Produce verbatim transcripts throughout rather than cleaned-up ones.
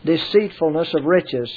deceitfulness of riches.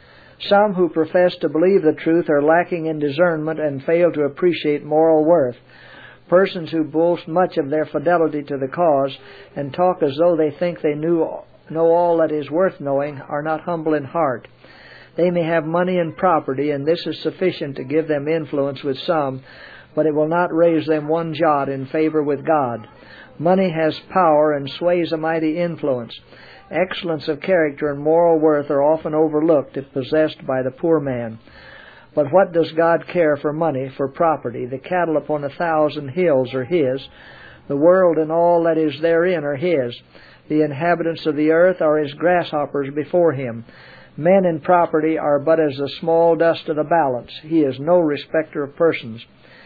Some who profess to believe the truth are lacking in discernment and fail to appreciate moral worth. Persons who boast much of their fidelity to the cause and talk as though they think they knew, know all that is worth knowing are not humble in heart. They may have money and property, and this is sufficient to give them influence with some, but it will not raise them one jot in favor with God. Money has power and sways a mighty influence. Excellence of character and moral worth are often overlooked if possessed by the poor man. But what does God care for money, for property? The cattle upon a thousand hills are His. The world and all that is therein are His. The inhabitants of the earth are as grasshoppers before Him. Men and property are but as the small dust of the balance. He is no respecter of persons.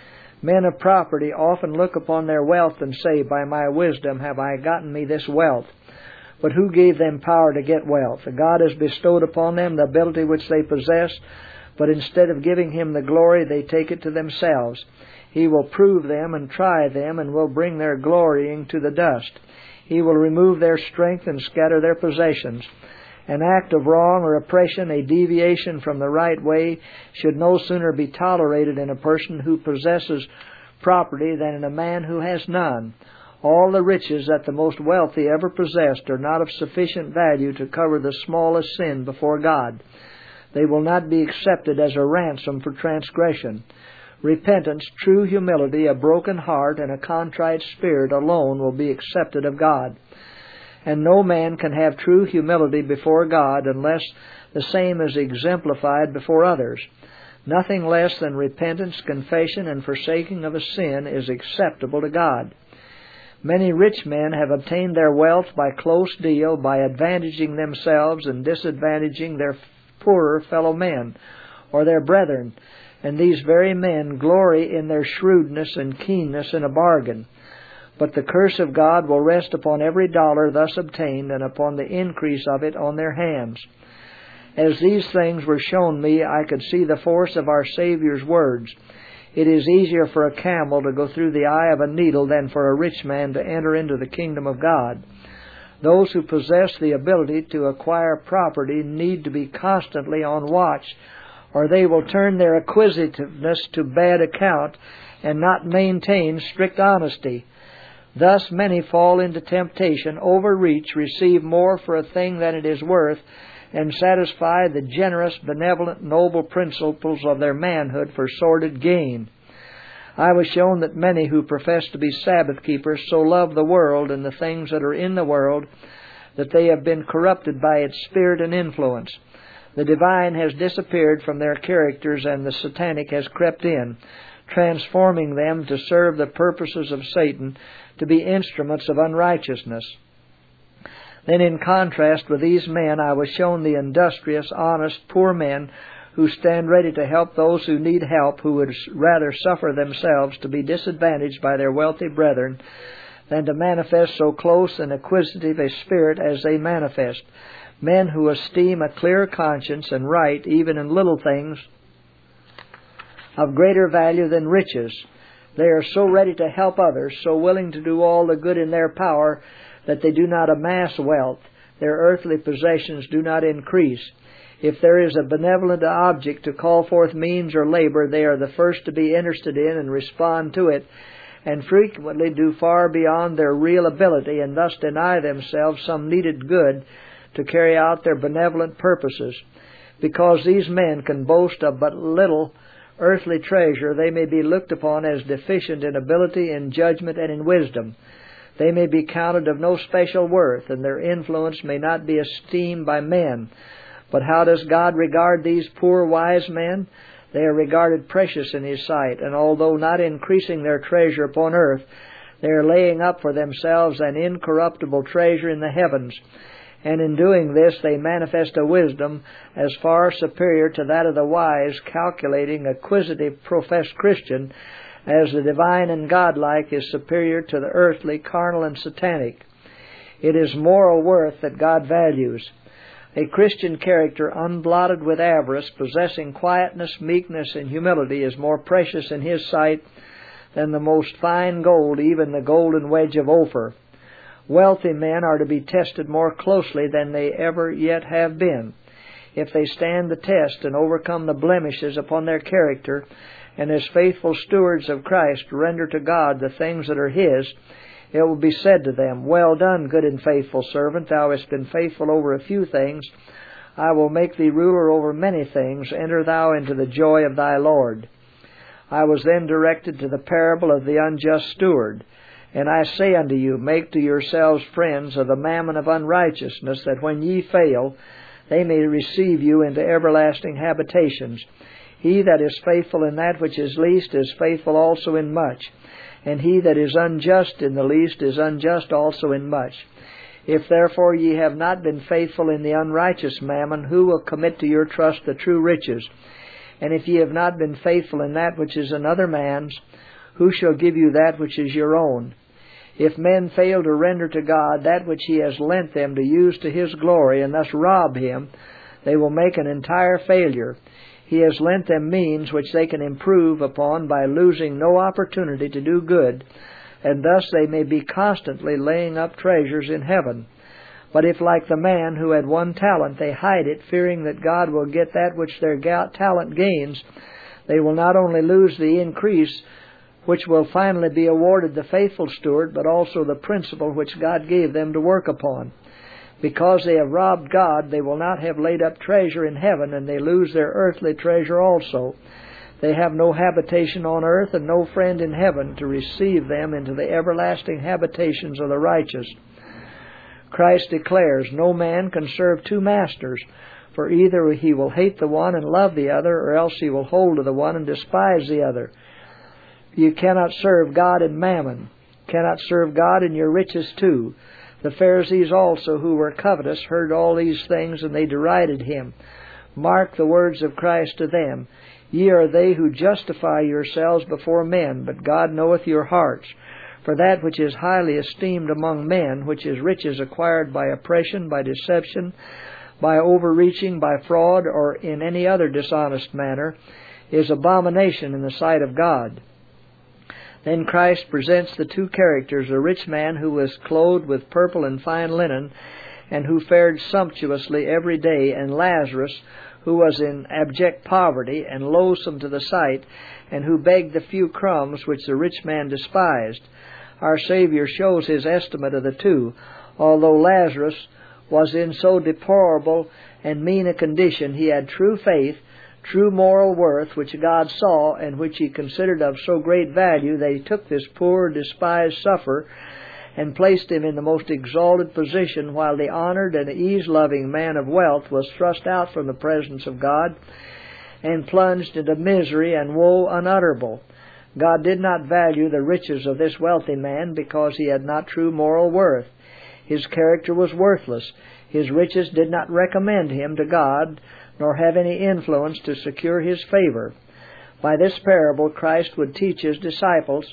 Men of property often look upon their wealth and say, "By my wisdom have I gotten me this wealth." But who gave them power to get wealth? God has bestowed upon them the ability which they possess, but instead of giving Him the glory, they take it to themselves. He will prove them and try them, and will bring their glorying to the dust. He will remove their strength and scatter their possessions. An act of wrong or oppression, a deviation from the right way, should no sooner be tolerated in a person who possesses property than in a man who has none. All the riches that the most wealthy ever possessed are not of sufficient value to cover the smallest sin before God. They will not be accepted as a ransom for transgression. Repentance, true humility, a broken heart, and a contrite spirit alone will be accepted of God. And no man can have true humility before God unless the same is exemplified before others. Nothing less than repentance, confession, and forsaking of a sin is acceptable to God. Many rich men have obtained their wealth by close deal, by advantaging themselves and disadvantaging their poorer fellow men or their brethren, and these very men glory in their shrewdness and keenness in a bargain. But the curse of God will rest upon every dollar thus obtained and upon the increase of it on their hands. As these things were shown me, I could see the force of our Savior's words. It is easier for a camel to go through the eye of a needle than for a rich man to enter into the kingdom of God. Those who possess the ability to acquire property need to be constantly on watch, or they will turn their acquisitiveness to bad account and not maintain strict honesty. Thus many fall into temptation, overreach, receive more for a thing than it is worth, and satisfy the generous, benevolent, noble principles of their manhood for sordid gain. I was shown that many who profess to be Sabbath keepers so love the world and the things that are in the world that they have been corrupted by its spirit and influence. The divine has disappeared from their characters and the satanic has crept in, transforming them to serve the purposes of Satan, to be instruments of unrighteousness. Then in contrast with these men, I was shown the industrious, honest, poor men who stand ready to help those who need help, who would rather suffer themselves to be disadvantaged by their wealthy brethren than to manifest so close and acquisitive a spirit as they manifest. Men who esteem a clear conscience and right, even in little things, of greater value than riches. They are so ready to help others, so willing to do all the good in their power, that they do not amass wealth. Their earthly possessions do not increase. If there is a benevolent object to call forth means or labor, they are the first to be interested in and respond to it, and frequently do far beyond their real ability, and thus deny themselves some needed good to carry out their benevolent purposes. Because these men can boast of but little earthly treasure, they may be looked upon as deficient in ability, in judgment, and in wisdom. They may be counted of no special worth, and their influence may not be esteemed by men. But how does God regard these poor wise men? They are regarded precious in His sight, and although not increasing their treasure upon earth, they are laying up for themselves an incorruptible treasure in the heavens. And in doing this, they manifest a wisdom as far superior to that of the wise, calculating, acquisitive, professed Christian, as the divine and godlike is superior to the earthly, carnal, and satanic. It is moral worth that God values. A Christian character unblotted with avarice, possessing quietness, meekness, and humility, is more precious in His sight than the most fine gold, even the golden wedge of Ophir. Wealthy men are to be tested more closely than they ever yet have been. If they stand the test and overcome the blemishes upon their character, and as faithful stewards of Christ render to God the things that are His, it will be said to them, Well done, good and faithful servant. Thou hast been faithful over a few things. I will make thee ruler over many things. Enter thou into the joy of thy Lord. I was then directed to the parable of the unjust steward. And I say unto you, make to yourselves friends of the mammon of unrighteousness, that when ye fail, they may receive you into everlasting habitations. He that is faithful in that which is least is faithful also in much. And he that is unjust in the least is unjust also in much. If therefore ye have not been faithful in the unrighteous mammon, who will commit to your trust the true riches? And if ye have not been faithful in that which is another man's, who shall give you that which is your own? If men fail to render to God that which He has lent them to use to His glory, and thus rob Him, they will make an entire failure. He has lent them means which they can improve upon by losing no opportunity to do good, and thus they may be constantly laying up treasures in heaven. But if, like the man who had one talent, they hide it, fearing that God will get that which their talent gains, they will not only lose the increase which will finally be awarded the faithful steward, but also the principal which God gave them to work upon. Because they have robbed God, they will not have laid up treasure in heaven, and they lose their earthly treasure also. They have no habitation on earth, and no friend in heaven to receive them into the everlasting habitations of the righteous. Christ declares, No man can serve two masters, for either he will hate the one and love the other, or else he will hold to the one and despise the other. You cannot serve God and mammon, cannot serve God and your riches too. The Pharisees also, who were covetous, heard all these things, and they derided Him. Mark the words of Christ to them. Ye are they who justify yourselves before men, but God knoweth your hearts. For that which is highly esteemed among men, which is riches acquired by oppression, by deception, by overreaching, by fraud, or in any other dishonest manner, is abomination in the sight of God. Then Christ presents the two characters, a rich man who was clothed with purple and fine linen, and who fared sumptuously every day, and Lazarus, who was in abject poverty and loathsome to the sight, and who begged the few crumbs which the rich man despised. Our Savior shows His estimate of the two. Although Lazarus was in so deplorable and mean a condition, he had true faith, true moral worth, which God saw, and which He considered of so great value that He took this poor, despised sufferer and placed him in the most exalted position, while the honored and ease-loving man of wealth was thrust out from the presence of God and plunged into misery and woe unutterable. God did not value the riches of this wealthy man because he had not true moral worth. His character was worthless. His riches did not recommend him to God, nor have any influence to secure His favor. By this parable, Christ would teach His disciples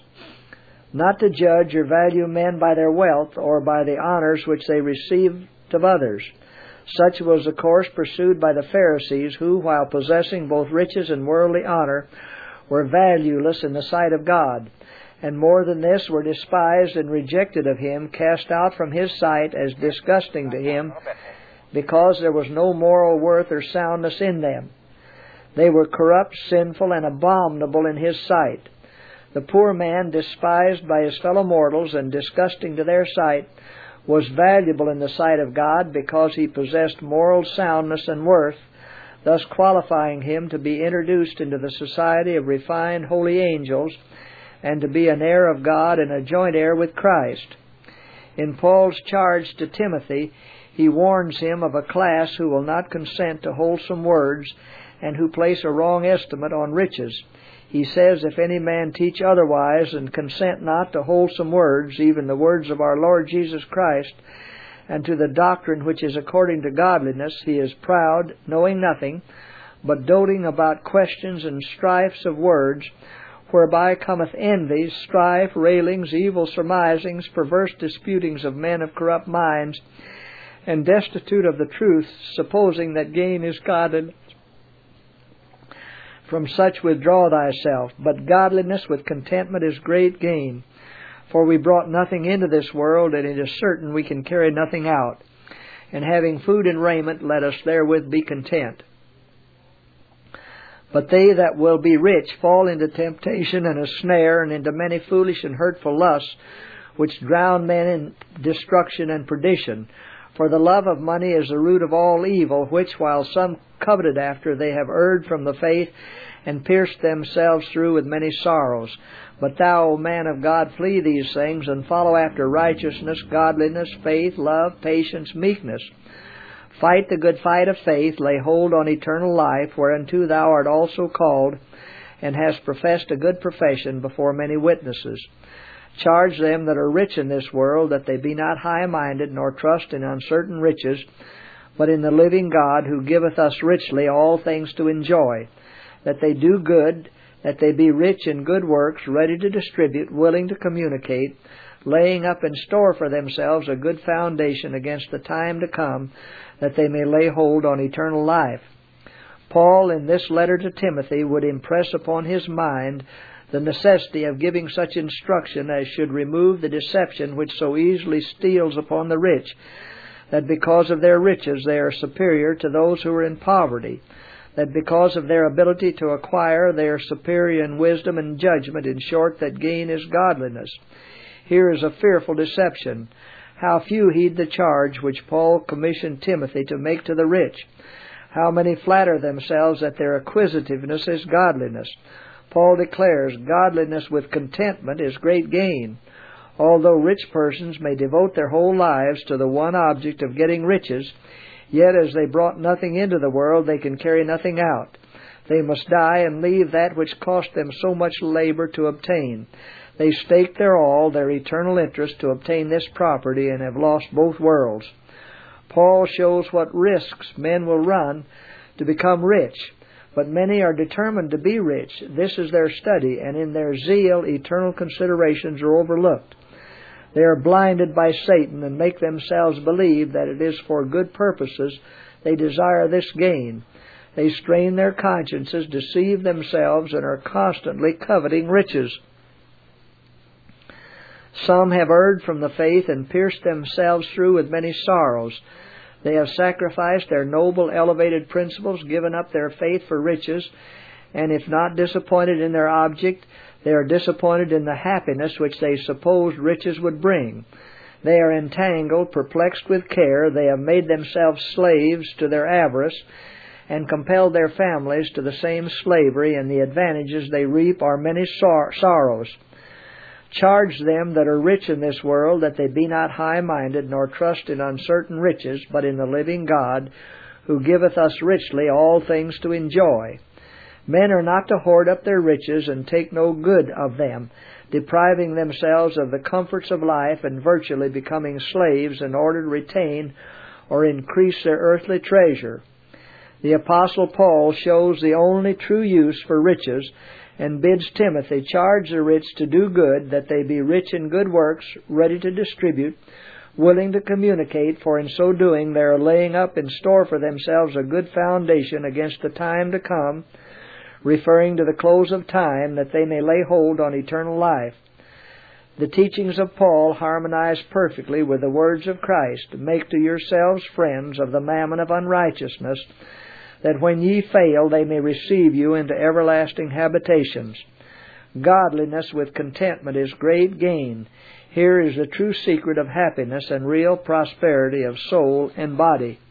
not to judge or value men by their wealth or by the honors which they received of others. Such was the course pursued by the Pharisees, who, while possessing both riches and worldly honor, were valueless in the sight of God, and more than this, were despised and rejected of Him, cast out from His sight as disgusting to Him, because there was no moral worth or soundness in them. They were corrupt, sinful, and abominable in His sight. The poor man, despised by his fellow mortals and disgusting to their sight, was valuable in the sight of God because he possessed moral soundness and worth, thus qualifying him to be introduced into the society of refined holy angels and to be an heir of God and a joint heir with Christ. In Paul's charge to Timothy, he warns him of a class who will not consent to wholesome words and who place a wrong estimate on riches. He says, If any man teach otherwise, and consent not to wholesome words, even the words of our Lord Jesus Christ, and to the doctrine which is according to godliness, he is proud, knowing nothing, but doting about questions and strifes of words, whereby cometh envy, strife, railings, evil surmisings, perverse disputings of men of corrupt minds, and destitute of the truth, supposing that gain is godliness. From such withdraw thyself, but godliness with contentment is great gain. For we brought nothing into this world, and it is certain we can carry nothing out. And having food and raiment, let us therewith be content. But they that will be rich fall into temptation and a snare, and into many foolish and hurtful lusts, which drown men in destruction and perdition. For the love of money is the root of all evil, which, while some coveted after, they have erred from the faith, and pierced themselves through with many sorrows. But thou, O man of God, flee these things, and follow after righteousness, godliness, faith, love, patience, meekness. Fight the good fight of faith, lay hold on eternal life, whereunto thou art also called, and hast professed a good profession before many witnesses. Charge them that are rich in this world, that they be not high-minded, nor trust in uncertain riches, but in the living God, who giveth us richly all things to enjoy, that they do good, that they be rich in good works, ready to distribute, willing to communicate, laying up in store for themselves a good foundation against the time to come, that they may lay hold on eternal life. Paul, in this letter to Timothy, would impress upon his mind the necessity of giving such instruction as should remove the deception which so easily steals upon the rich, that because of their riches they are superior to those who are in poverty, that because of their ability to acquire they are superior in wisdom and judgment, in short, that gain is godliness. Here is a fearful deception. How few heed the charge which Paul commissioned Timothy to make to the rich. How many flatter themselves that their acquisitiveness is godliness. Paul declares, godliness with contentment is great gain. Although rich persons may devote their whole lives to the one object of getting riches, yet as they brought nothing into the world, they can carry nothing out. They must die and leave that which cost them so much labor to obtain. They stake their all, their eternal interest, to obtain this property, and have lost both worlds. Paul shows what risks men will run to become rich. But many are determined to be rich. This is their study, and in their zeal eternal considerations are overlooked. They are blinded by Satan and make themselves believe that it is for good purposes they desire this gain. They strain their consciences, deceive themselves, and are constantly coveting riches. Some have erred from the faith and pierced themselves through with many sorrows. They have sacrificed their noble, elevated principles, given up their faith for riches, and if not disappointed in their object, they are disappointed in the happiness which they supposed riches would bring. They are entangled, perplexed with care. They have made themselves slaves to their avarice, and compelled their families to the same slavery, and the advantages they reap are many sor- sorrows. Charge them that are rich in this world, that they be not high-minded, nor trust in uncertain riches, but in the living God, who giveth us richly all things to enjoy. Men are not to hoard up their riches and take no good of them, depriving themselves of the comforts of life and virtually becoming slaves in order to retain or increase their earthly treasure. The Apostle Paul shows the only true use for riches, and bids Timothy charge the rich to do good, that they be rich in good works, ready to distribute, willing to communicate, for in so doing they are laying up in store for themselves a good foundation against the time to come, referring to the close of time, that they may lay hold on eternal life. The teachings of Paul harmonize perfectly with the words of Christ. Make to yourselves friends of the mammon of unrighteousness, that when ye fail they may receive you into everlasting habitations. Godliness with contentment is great gain. Here is the true secret of happiness and real prosperity of soul and body.